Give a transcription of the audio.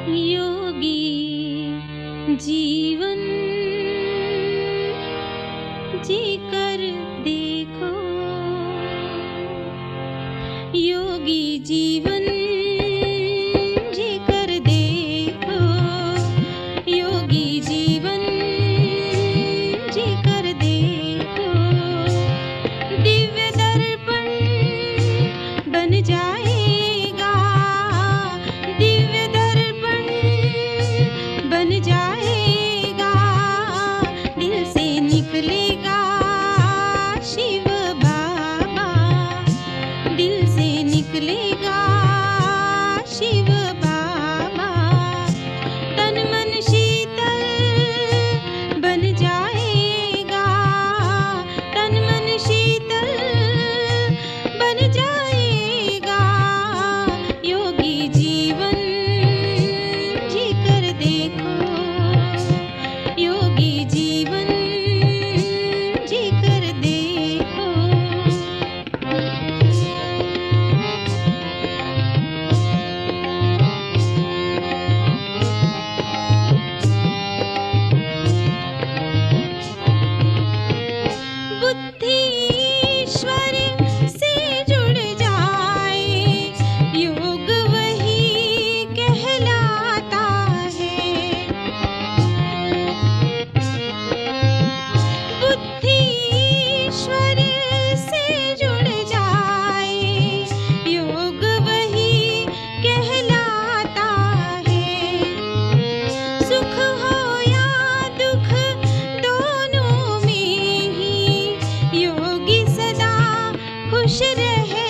योगी जीवन जी कर देखो, योगी जीवन जी कर देखो, योगी जीवन जी कर देखो। दिव्य दर्पण बन जाएगा, दिव्य दर्पण बन जाएगा, दिल से निकलेगा शिव बाबा, दिल से निकलेगा शिव बाबा। तन मन शीतल बन जाएगा, तन मन शीतल बन जाएगा, योगी जीवन जी कर देखो, योगी जीवन जी कर देखो। बुद्धि ईश्वर से जुड़ जाए, योग वही कहलाता है। बुद्धि ईश्वर से जुड़ जाए, योग वही कहलाता है। सुख हो या दुख दोनों में ही योगी सदा खुश रहे।